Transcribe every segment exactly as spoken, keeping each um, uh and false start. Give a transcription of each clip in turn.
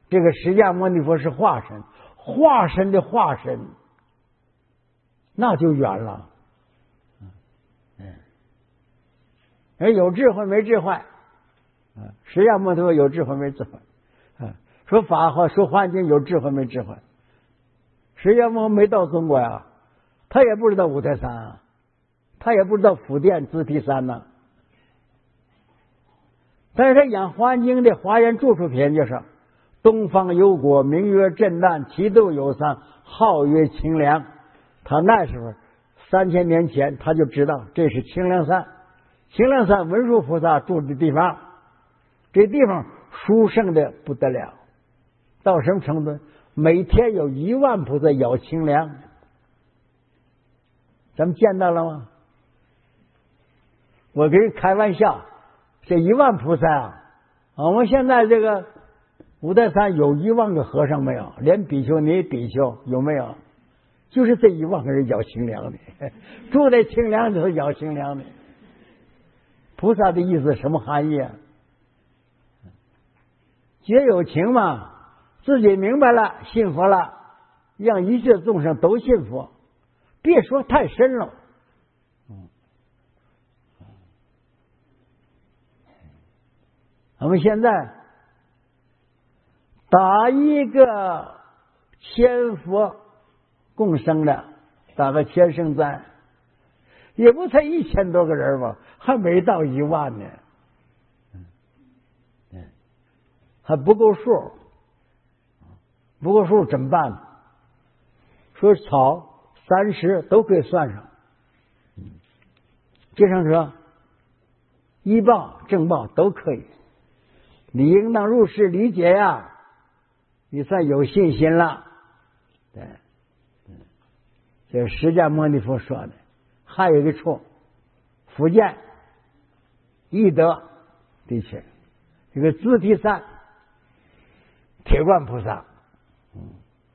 这个释迦牟尼佛是化身，化身的化身，那就远了。嗯，而有智慧没智慧，啊，释迦牟尼佛有智慧没智慧，啊，说法和说环境有智慧没智慧。释迦牟尼没到中国呀，他也不知道五台山啊，他也不知道福建自提山呢。但是他演环境的华严著述品就是东方有国，名曰震旦，其斗有三，号曰清凉。他那时候三千年前他就知道这是清凉山，清凉山文殊菩萨住的地方，这地方殊胜的不得了，到什么程度？每天有一万菩萨咬清凉，咱们见到了吗？我跟人开玩笑，这一万菩萨啊，我们现在这个五台山有一万个和尚没有？连比丘尼比丘有没有？就是这一万个人咬清凉的，住在清凉里头咬清凉的。菩萨的意思什么含义啊？觉有情嘛，自己明白了，信佛了，让一切众生都信佛，别说太深了。我们现在打一个千佛共生的，打个千圣赞，也不才一千多个人吧，还没到一万呢，还不够数，不够数怎么办？说草三十都可以算上，这上说医报正报都可以。你应当入世理解呀，你算有信心了。对，这是释迦牟尼佛说的。还有一个处，福建义德地区这个自提山铁罐菩萨。嗯，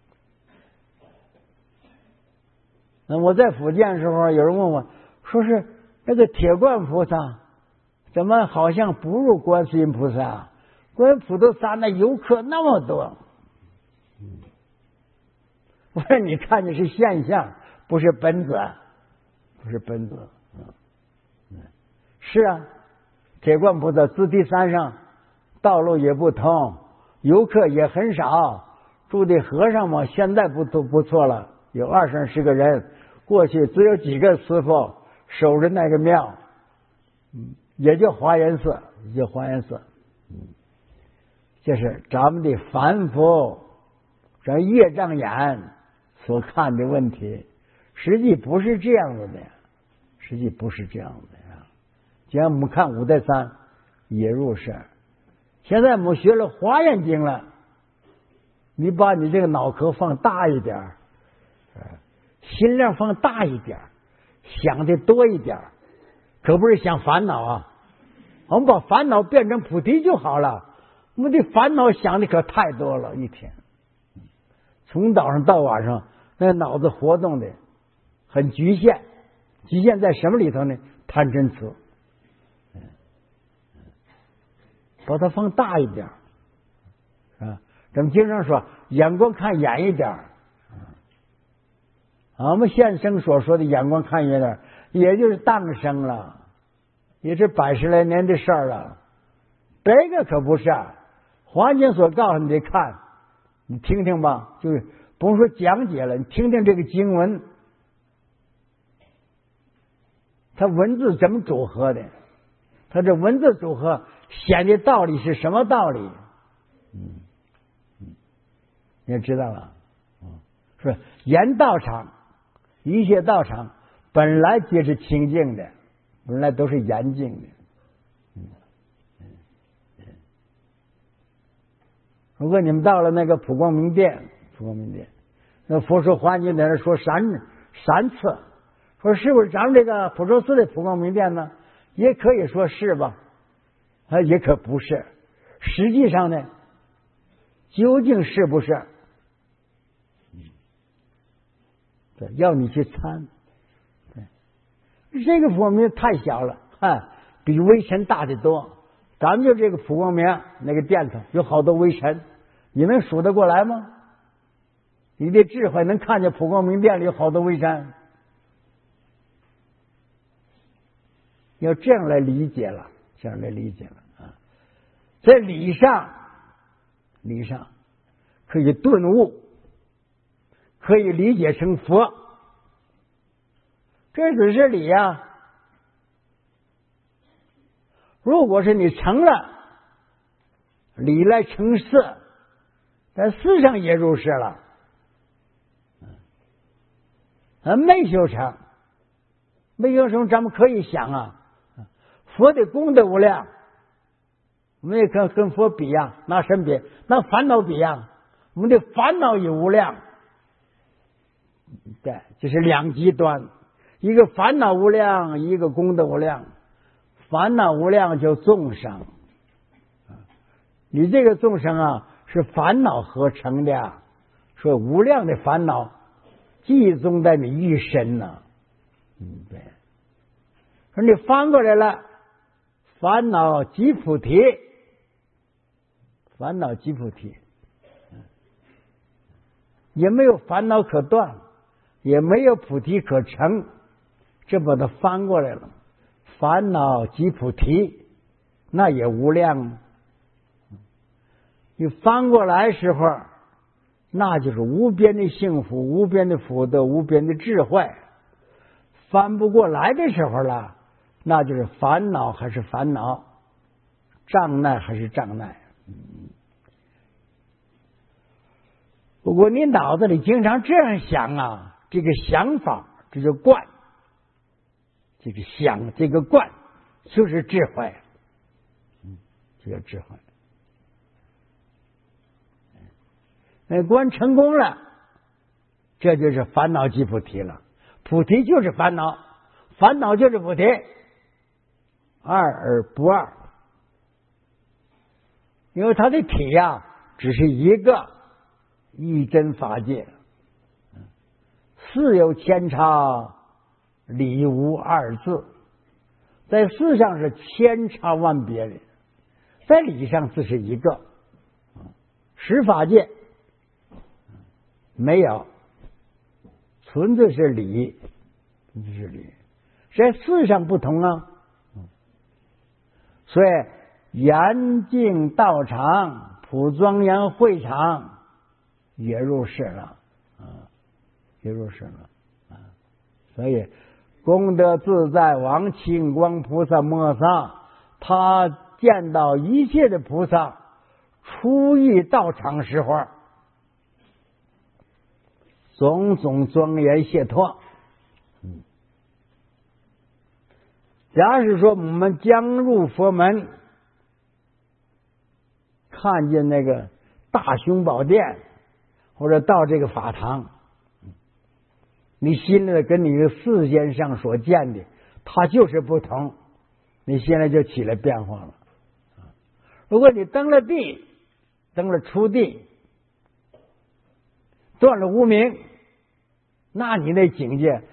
那我在福建的时候，有人问我，说是那个铁罐菩萨怎么好像不如观世音菩萨？观普陀山那游客那么多，我说你看的是现象，不是本质，不是本质。是啊，铁罐菩萨自提山上道路也不通，游客也很少，住的和尚嘛，现在不都不错了，有二三十个人，过去只有几个师傅守着那个庙，也叫华严寺，也叫华严寺。这是咱们的凡夫这业障眼所看的问题，实际不是这样子的，实际不是这样的呀。既然我们看五台山也入世，现在我们学了华严经了，你把你这个脑壳放大一点，心量放大一点，想的多一点，可不是想烦恼啊。我们把烦恼变成菩提就好了。我们的烦恼想的可太多了，一天从早上到晚上，那脑子活动的很局限，局限在什么里头呢？贪嗔痴。把它放大一点啊！咱们经常说眼光看远一点啊。我们现生所说的眼光看远点，也就是当生了，也是百十来年的事儿了。这个可不是环境所告诉你的，看你听听吧，就是不用说讲解了，你听听这个经文，它文字怎么组合的，它这文字组合显的道理是什么道理？嗯嗯，你也知道了，嗯，是言道场，一切道场本来皆是清净的，本来都是严净的。如果你们到了那个普光明殿，普光明殿，那佛说环境在那说三三次，说是不是咱们这个普陀寺的普光明殿呢？也可以说是吧，啊，也可不是。实际上呢，究竟是不是？对，要你去参。对，这个普光明太小了，啊，比微尘大得多。咱们就这个普光明那个殿头有好多微尘。 你能数得过来吗？你的智慧能看见普光明殿里有好多微山？要这样来理解了，这样来理解了啊！在理上，理上可以顿悟，可以理解成佛，这只是理呀、啊。如果是你成了理来成事，在事上也入世了，啊，没修成，没修成，咱们可以想啊。佛的功德无量，我们也可跟佛比呀、啊，拿什么比？拿烦恼比呀、啊，我们的烦恼也无量。对，这是两极端，一个烦恼无量，一个功德无量。烦恼无量就众生，你这个众生啊是烦恼合成的啊，说无量的烦恼集中在你一身呢、啊。嗯，对。说你翻过来了。烦恼即菩提，烦恼即菩提，也没有烦恼可断，也没有菩提可成，这把它翻过来了。烦恼即菩提，那也无量。你翻过来时候，那就是无边的幸福，无边的福德，无边的智慧。翻不过来的时候了。那就是烦恼还是烦恼，障碍还是障碍。如果你脑子里经常这样想啊，这个想法，这就观，这个想，这个观，就是智慧。嗯，这个智慧。那观成功了，这就是烦恼即菩提了。菩提就是烦恼，烦恼就是菩提。二而不二，因为它的体呀、啊，只是一个一真法界，事有千差，理无二字，在事上是千差万别的，在理上只是一个。十法界没有，纯粹是理，纯粹是理，在事上不同啊。所以严净道场、普庄严会场也入世了啊，也入世了啊。所以功德自在王清光菩萨摩萨，他见到一切的菩萨出入道场时候，种种庄严解脱。嗯。假使说我们将入佛门，看见那个大雄宝殿，或者到这个法堂，你心里跟你的世间上所见的，它就是不同，你现在就起来变化了。如果你登了地，登了初地，断了无明，那你那境界